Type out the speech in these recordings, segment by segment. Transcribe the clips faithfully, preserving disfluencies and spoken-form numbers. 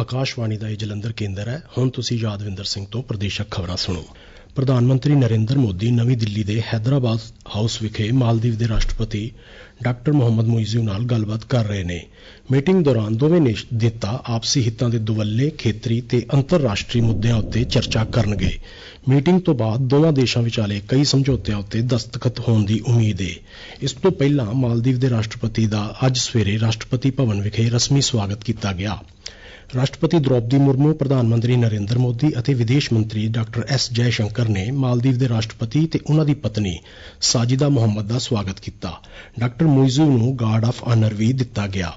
ਆਕਾਸ਼ਵਾਣੀ ਦਾ ਇਹ ਜਲੰਧਰ ਕੇਂਦਰ ਹੈ। ਹੁਣ ਤੁਸੀਂ ਯਾਦਵਿੰਦਰ ਸਿੰਘ ਤੋਂ ਪ੍ਰਦੇਸ਼ਕ ਖਬਰਾਂ ਸੁਣੋ। ਪ੍ਰਧਾਨ ਮੰਤਰੀ ਨਰਿੰਦਰ ਮੋਦੀ ਨਵੀਂ ਦਿੱਲੀ ਦੇ ਹੈਦਰਾਬਾਦ ਹਾਊਸ ਵਿਖੇ ਮਾਲਦੀਵ ਦੇ ਰਾਸ਼ਟਰਪਤੀ ਡਾਕਟਰ ਮੁਹੰਮਦ ਮੁਇਜ਼ੂ ਨਾਲ ਗੱਲਬਾਤ ਕਰ ਰਹੇ ਨੇ। ਮੀਟਿੰਗ ਦੌਰਾਨ ਦੋਵੇਂ ਨੇਤਾ ਆਪਸੀ ਹਿੱਤਾਂ ਦੇ ਦੁਵੱਲੇ, ਖੇਤਰੀ ਤੇ ਅੰਤਰਰਾਸ਼ਟਰੀ ਮੁੱਦਿਆਂ ਉੱਤੇ ਚਰਚਾ ਕਰਨਗੇ। ਮੀਟਿੰਗ ਤੋਂ ਬਾਅਦ ਦੋਵਾਂ ਦੇਸ਼ਾਂ ਵਿਚਾਲੇ ਕਈ ਸਮਝੌਤਿਆਂ ਉੱਤੇ ਦਸਤਖਤ ਹੋਣ ਦੀ ਉਮੀਦ ਹੈ। ਇਸ ਤੋਂ ਪਹਿਲਾਂ ਮਾਲਦੀਵ ਦੇ ਰਾਸ਼ਟਰਪਤੀ ਦਾ ਅੱਜ ਸਵੇਰੇ ਰਾਸ਼ਟਰਪਤੀ ਭਵਨ ਵਿਖੇ ਰਸਮੀ ਸਵਾਗਤ ਕੀਤਾ ਗਿਆ। ਰਾਸ਼ਟਰਪਤੀ ਦ੍ਰੌਪਦੀ ਮੁਰਮੂ, ਪ੍ਰਧਾਨ ਮੰਤਰੀ ਨਰਿੰਦਰ ਮੋਦੀ ਅਤੇ ਵਿਦੇਸ਼ ਮੰਤਰੀ ਡਾਕਟਰ ਐਸ ਜੈ ਸ਼ੰਕਰ ਨੇ ਮਾਲਦੀਵ ਦੇ ਰਾਸ਼ਟਰਪਤੀ ਤੇ ਉਹਨਾਂ ਦੀ ਪਤਨੀ ਸਾਜਿਦਾ ਮੁਹੰਮਦ ਦਾ ਸਵਾਗਤ ਕੀਤਾ। ਡਾਕਟਰ ਮੁਇਜ਼ੂ ਨੂੰ ਗਾਰਡ ਆਫ ਆਨਰ ਵੀ ਦਿੱਤਾ ਗਿਆ।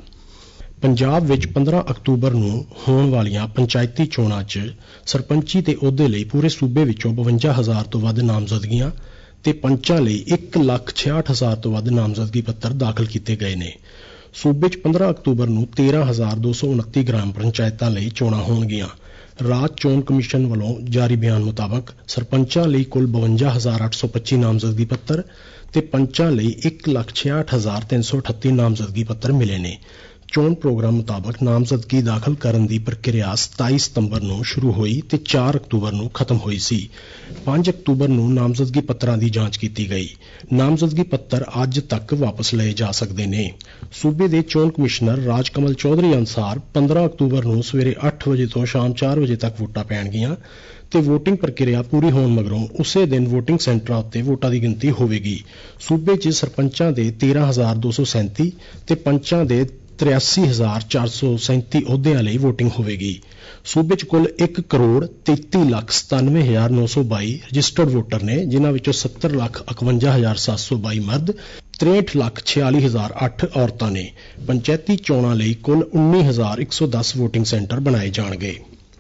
ਪੰਜਾਬ ਵਿੱਚ ਪੰਦਰਾਂ ਅਕਤੂਬਰ ਨੂੰ ਹੋਣ ਵਾਲੀਆਂ ਪੰਚਾਇਤੀ ਚੋਣਾਂ 'ਚ ਸਰਪੰਚੀ ਦੇ ਅਹੁਦੇ ਲਈ ਪੂਰੇ ਸੂਬੇ ਵਿੱਚੋਂ ਬਵੰਜਾ ਹਜ਼ਾਰ ਤੋਂ ਵੱਧ ਨਾਮਜ਼ਦਗੀਆਂ ਤੇ ਪੰਚਾਂ ਲਈ ਇੱਕ ਲੱਖ ਛਿਆਹਠ ਹਜ਼ਾਰ ਤੋਂ ਵੱਧ ਨਾਮਜ਼ਦਗੀ ਪੱਤਰ ਦਾਖਲ ਕੀਤੇ ਗਏ ਨੇ। ਸੂਬੇ 'ਚ ਪੰਦਰਾਂ ਅਕਤੂਬਰ ਨੂੰ ਤੇਰਾਂ ਹਜ਼ਾਰ ਦੋ ਸੌ ਉਨੱਤੀ ਗ੍ਰਾਮ ਪੰਚਾਇਤਾਂ ਲਈ ਚੋਣਾਂ ਹੋਣਗੀਆਂ। ਰਾਜ ਚੋਣ ਕਮਿਸ਼ਨ ਵੱਲੋਂ ਜਾਰੀ ਬਿਆਨ ਮੁਤਾਬਕ ਸਰਪੰਚਾਂ ਲਈ ਕੁੱਲ ਬਵੰਜਾ ਹਜ਼ਾਰ ਅੱਠ ਸੌ ਪੱਚੀ ਨਾਮਜ਼ਦਗੀ ਪੱਤਰ ਤੇ ਪੰਚਾਂ ਲਈ ਇੱਕ ਲੱਖ ਛਿਆਹਠ ਹਜ਼ਾਰ ਤਿੰਨ ਸੌ ਅਠੱਤੀ ਨਾਮਜ਼ਦਗੀ ਪੱਤਰ ਮਿਲੇ ਨੇ। ਚੋਣ ਪ੍ਰੋਗਰਾਮ ਮੁਤਾਬਕ ਨਾਮਜ਼ਦਗੀ ਦਾਖਲ ਕਰਨ ਦੀ ਪ੍ਰਕਿਰਿਆ ਸਤਾਈ ਸਤੰਬਰ ਨੂੰ ਸ਼ੁਰੂ ਹੋਈ ਤੇ ਚਾਰ ਅਕਤੂਬਰ ਨੂੰ ਖਤਮ ਹੋਈ ਸੀ। ਪੰਜ ਅਕਤੂਬਰ ਨੂੰ ਨਾਮਜ਼ਦਗੀ ਪੱਤਰਾਂ ਦੀ ਜਾਂਚ ਕੀਤੀ ਗਈ। ਨਾਮਜ਼ਦਗੀ ਪੱਤਰ ਅੱਜ ਤੱਕ ਵਾਪਸ ਲਏ ਜਾ ਸਕਦੇ ਨੇ। ਸੂਬੇ ਦੇ ਚੋਣ ਕਮਿਸ਼ਨਰ ਰਾਜ ਕਮਲ ਚੌਧਰੀ ਅਨੁਸਾਰ ਪੰਦਰਾਂ ਅਕਤੂਬਰ ਨੂੰ ਸਵੇਰੇ ਅੱਠ ਵਜੇ ਤੋਂ ਸ਼ਾਮ ਚਾਰ ਵਜੇ ਤੱਕ ਵੋਟਾਂ ਪੈਣਗੀਆਂ ਤੇ ਵੋਟਿੰਗ ਪ੍ਰਕਿਰਿਆ ਪੂਰੀ ਹੋਣ ਮਗਰੋਂ ਉਸੇ ਦਿਨ ਵੋਟਿੰਗ ਸੈਂਟਰਾਂ ਉੱਤੇ ਵੋਟਾਂ ਦੀ ਗਿਣਤੀ ਹੋਵੇਗੀ। ਸੂਬੇ 'ਚ ਸਰਪੰਚਾਂ ਦੇ ਤੇਰਾਂ ਹਜ਼ਾਰ ਦੋ ਸੌ ਸੈਂਤੀ ਤੇ ਪੰਚਾਂ ਦੇ ਤਰਿਆਸੀ ਹਜ਼ਾਰ ਚਾਰ ਸੌ ਸੈਂਤੀ ਅਹੁਦਿਆਂ ਲਈ ਵੋਟਿੰਗ ਹੋਵੇਗੀ। ਸੂਬੇ 'ਚ ਕੁੱਲ ਇੱਕ ਕਰੋੜ ਤੇਤੀ ਲੱਖ ਸਤਾਨਵੇਂ ਹਜ਼ਾਰ ਨੌ ਸੌ ਬਾਈ ਰਜਿਸਟਰਡ ਵੋਟਰ ਨੇ, ਜਿਨ੍ਹਾਂ ਵਿੱਚੋਂ ਸੱਤਰ ਲੱਖ ਇਕਵੰਜਾ ਹਜ਼ਾਰ ਸੱਤ ਸੌ ਬਾਈ ਮਰਦ, ਤਰੇਹਠ ਲੱਖ ਛਿਆਲੀ ਹਜ਼ਾਰ ਅੱਠ ਔਰਤਾਂ ਨੇ। ਪੰਚਾਇਤੀ ਚੋਣਾਂ ਲਈ ਕੁੱਲ ਉੱਨੀ ਹਜ਼ਾਰ ਇੱਕ ਸੌ ਦਸ ਵੋਟਿੰਗ ਸੈਂਟਰ ਬਣਾਏ ਜਾਣਗੇ।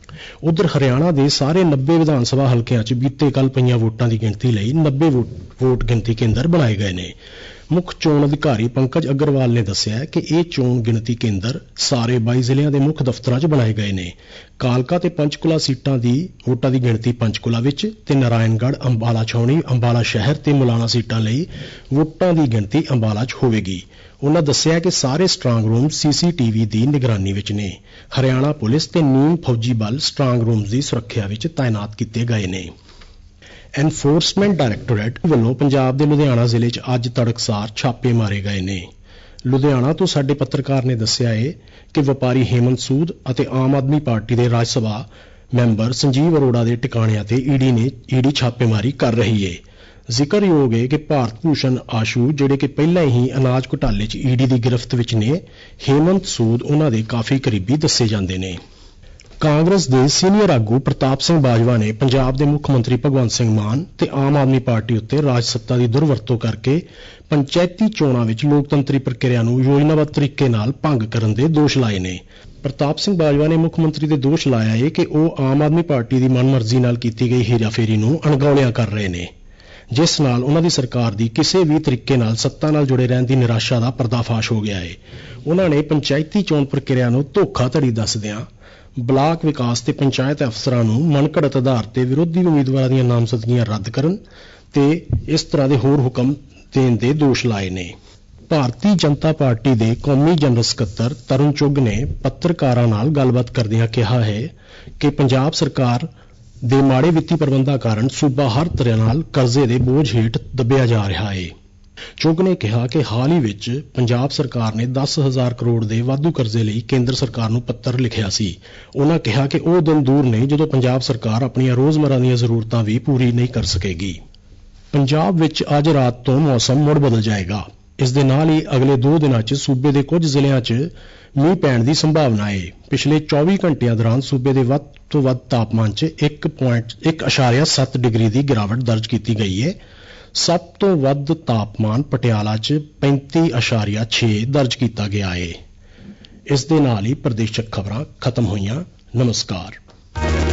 ਉਧਰ ਹਰਿਆਣਾ ਦੇ ਸਾਰੇ ਨੱਬੇ ਵਿਧਾਨ ਸਭਾ ਹਲਕਿਆਂ 'ਚ ਬੀਤੇ ਕੱਲ ਪਈਆਂ ਵੋਟਾਂ ਦੀ ਗਿਣਤੀ ਲਈ ਨੱਬੇ ਵੋਟ ਗਿਣਤੀ ਕੇਂਦਰ ਬਣਾਏ ਗਏ ਨੇ। ਮੁੱਖ ਚੋਣ ਅਧਿਕਾਰੀ ਪੰਕਜ ਅਗਰਵਾਲ ਨੇ ਦੱਸਿਆ ਕਿ ਇਹ ਚੋਣ ਗਿਣਤੀ ਕੇਂਦਰ ਸਾਰੇ ਬਾਈ ਜ਼ਿਲ੍ਹਿਆਂ ਦੇ ਮੁੱਖ ਦਫ਼ਤਰਾਂ 'ਚ ਬਣਾਏ ਗਏ ਨੇ। ਕਾਲਕਾ ਤੇ ਪੰਚਕੁਲਾ ਸੀਟਾਂ ਦੀ ਵੋਟਾਂ ਦੀ ਗਿਣਤੀ ਪੰਚਕੁਲਾ ਵਿੱਚ ਤੇ ਨਾਰਾਇਣਗੜ੍ਹ, ਅੰਬਾਲਾ ਛਾਉਣੀ, ਅੰਬਾਲਾ ਸ਼ਹਿਰ ਤੇ ਮੁਲਾਣਾ ਸੀਟਾਂ ਲਈ ਵੋਟਾਂ ਦੀ ਗਿਣਤੀ ਅੰਬਾਲਾ 'ਚ ਹੋਵੇਗੀ। ਉਹਨਾਂ ਦੱਸਿਆ ਕਿ ਸਾਰੇ ਸਟਰਾਂਗ ਰੂਮ ਸੀਸੀਟੀਵੀ ਦੀ ਨਿਗਰਾਨੀ ਵਿੱਚ ਨੇ। ਹਰਿਆਣਾ ਪੁਲਿਸ ਤੇ ਨੀਮ ਫੌਜੀ ਬਲ ਸਟਰਾਂਗ ਰੂਮਸ ਦੀ ਸੁਰੱਖਿਆ ਵਿੱਚ ਤਾਇਨਾਤ ਕੀਤੇ ਗਏ ਨੇ। ਐਨਫੋਰਸਮੈਂਟ ਡਾਇਰੈਕਟੋਰੇਟ ਵੱਲੋਂ ਪੰਜਾਬ ਦੇ ਲੁਧਿਆਣਾ ਜ਼ਿਲ੍ਹੇ 'ਚ ਅੱਜ ਤੜਕਸਾਰ ਛਾਪੇ ਮਾਰੇ ਗਏ ਨੇ। ਲੁਧਿਆਣਾ ਤੋਂ ਸਾਡੇ ਪੱਤਰਕਾਰ ਨੇ ਦੱਸਿਆ ਹੈ ਕਿ ਵਪਾਰੀ ਹੇਮੰਤ ਸੂਦ ਅਤੇ ਆਮ ਆਦਮੀ ਪਾਰਟੀ ਦੇ ਰਾਜ ਸਭਾ ਮੈਂਬਰ ਸੰਜੀਵ ਅਰੋੜਾ ਦੇ ਟਿਕਾਣਿਆਂ ਤੇ ਈਡੀ ਨੇ ਈਡੀ ਛਾਪੇਮਾਰੀ ਕਰ ਰਹੀ ਹੈ। ਜ਼ਿਕਰਯੋਗ ਹੈ ਕਿ ਭਾਰਤ ਭੂਸ਼ਣ ਆਸ਼ੂ, ਜਿਹੜੇ ਕਿ ਪਹਿਲਾਂ ਹੀ ਅਨਾਜ ਘੁਟਾਲੇ 'ਚ ਈਡੀ ਦੀ ਗ੍ਰਿਫਤ ਵਿੱਚ ਨੇ, ਹੇਮੰਤ ਸੂਦ ਉਹਨਾਂ ਦੇ ਕਾਫੀ ਕਰੀਬੀ ਦੱਸੇ ਜਾਂਦੇ ਨੇ। ਕਾਂਗਰਸ ਦੇ ਸੀਨੀਅਰ ਆਗੂ ਪ੍ਰਤਾਪ ਸਿੰਘ ਬਾਜਵਾ ਨੇ ਪੰਜਾਬ ਦੇ ਮੁੱਖ ਮੰਤਰੀ ਭਗਵੰਤ ਸਿੰਘ ਮਾਨ ਤੇ ਆਮ ਆਦਮੀ ਪਾਰਟੀ ਉੱਤੇ ਰਾਜ ਸੱਤਾ ਦੀ ਦੁਰਵਰਤੋਂ ਕਰਕੇ ਪੰਚਾਇਤੀ ਚੋਣਾਂ ਵਿੱਚ ਲੋਕਤੰਤਰੀ ਪ੍ਰਕਿਰਿਆ ਨੂੰ ਯੋਜਨਾਬੱਧ ਤਰੀਕੇ ਨਾਲ ਭੰਗ ਕਰਨ ਦੇ ਦੋਸ਼ ਲਾਏ ਨੇ। ਪ੍ਰਤਾਪ ਸਿੰਘ ਬਾਜਵਾ ਨੇ ਮੁੱਖ ਮੰਤਰੀ ਦੇ ਦੋਸ਼ ਲਾਇਆ ਹੈ ਕਿ ਉਹ ਆਮ ਆਦਮੀ ਪਾਰਟੀ ਦੀ ਮਨਮਰਜ਼ੀ ਨਾਲ ਕੀਤੀ ਗਈ ਹੇਰਾਫੇਰੀ ਨੂੰ ਅਣਗੌਲਿਆਂ ਕਰ ਰਹੇ ਨੇ, ਜਿਸ ਨਾਲ ਉਹਨਾਂ ਦੀ ਸਰਕਾਰ ਦੀ ਕਿਸੇ ਵੀ ਤਰੀਕੇ ਨਾਲ ਸੱਤਾ ਨਾਲ ਜੁੜੇ ਰਹਿਣ ਦੀ ਨਿਰਾਸ਼ਾ ਦਾ ਪਰਦਾਫਾਸ਼ ਹੋ ਗਿਆ ਹੈ। ਉਹਨਾਂ ਨੇ ਪੰਚਾਇਤੀ ਚੋਣ ਪ੍ਰਕਿਰਿਆ ਨੂੰ ਧੋਖਾਧੜੀ ਦੱਸਦਿਆਂ ਬਲਾਕ ਵਿਕਾਸ ਤੇ ਪੰਚਾਇਤ ਅਫਸਰਾਂ ਨੂੰ ਮਨਘੜਤ ਆਧਾਰ ਤੇ ਵਿਰੋਧੀ ਉਮੀਦਵਾਰਾਂ ਦੀਆਂ ਨਾਮਜ਼ਦਗੀਆਂ ਰੱਦ ਕਰਨ ਤੇ ਇਸ ਤਰ੍ਹਾਂ ਦੇ ਹੋਰ ਹੁਕਮ ਦੇਣ ਦੇ ਦੋਸ਼ ਲਾਏ ਨੇ। ਭਾਰਤੀ ਜਨਤਾ ਪਾਰਟੀ ਦੇ ਕੌਮੀ ਜਨਰਲ ਸਕੱਤਰ ਤਰੁਣ ਚੁੱਘ ਨੇ ਪੱਤਰਕਾਰਾਂ ਨਾਲ ਗੱਲਬਾਤ ਕਰਦਿਆਂ ਕਿਹਾ ਹੈ ਕਿ ਪੰਜਾਬ ਸਰਕਾਰ ਦੇ ਮਾੜੇ ਵਿੱਤੀ ਪ੍ਰਬੰਧਾਂ ਕਾਰਨ ਸੂਬਾ ਹਰ ਤਰ੍ਹਾਂ ਨਾਲ ਕਰਜ਼ੇ ਦੇ ਬੋਝ ਹੇਠ ਦੱਬਿਆ ਜਾ ਰਿਹਾ ਹੈ। ਚੁੱਘ ਨੇ ਕਿਹਾ ਕਿ ਹਾਲ ਹੀ ਵਿੱਚ ਪੰਜਾਬ ਸਰਕਾਰ ਨੇ ਦਸ ਹਜ਼ਾਰ ਕਰੋੜ ਦੇ ਵਾਧੂ ਕਰਜ਼ੇ ਲਈ ਕੇਂਦਰ ਸਰਕਾਰ ਨੂੰ ਪੱਤਰ ਲਿਖਿਆ ਸੀ। ਉਹਨਾਂ ਕਿਹਾ ਕਿ ਉਹ ਦਿਨ ਦੂਰ ਨਹੀਂ ਜਦੋਂ ਪੰਜਾਬ ਸਰਕਾਰ ਆਪਣੀਆਂ ਰੋਜ਼ਮਰਾ ਦੀਆਂ ਜ਼ਰੂਰਤਾਂ ਵੀ ਪੂਰੀ ਨਹੀਂ ਕਰ ਸਕੇਗੀ। ਪੰਜਾਬ ਵਿੱਚ ਅੱਜ ਰਾਤ ਤੋਂ ਮੌਸਮ ਮੁੜ ਬਦਲ ਜਾਏਗਾ। ਇਸ ਦੇ ਨਾਲ ਹੀ ਅਗਲੇ ਦੋ ਦਿਨਾਂ 'ਚ ਸੂਬੇ ਦੇ ਕੁਝ ਜ਼ਿਲ੍ਹਿਆਂ 'ਚ ਮੀਂਹ ਪੈਣ ਦੀ ਸੰਭਾਵਨਾ ਹੈ। ਪਿਛਲੇ ਚੌਵੀ ਘੰਟਿਆਂ ਦੌਰਾਨ ਸੂਬੇ ਦੇ ਵੱਧ ਤੋਂ ਵੱਧ ਤਾਪਮਾਨ 'ਚ ਇੱਕ ਪੁਆਇੰਟ ਇੱਕ ਅਸ਼ਾਰੀਆ ਸੱਤ ਡਿਗਰੀ ਦੀ ਗਿਰਾਵਟ ਦਰਜ ਕੀਤੀ ਗਈ ਹੈ। ਸਭ ਤੋਂ ਵੱਧ ਤਾਪਮਾਨ ਪਟਿਆਲਾ 'ਚ ਪੈਂਤੀ ਅਸ਼ਾਰੀਆ ਛੇ ਦਰਜ ਕੀਤਾ ਗਿਆ ਹੈ। ਇਸ ਦੇ ਨਾਲ ਹੀ ਪ੍ਰਦੇਸ਼ਕ ਖਬਰਾਂ ਖਤਮ ਹੋਈਆਂ। ਨਮਸਕਾਰ।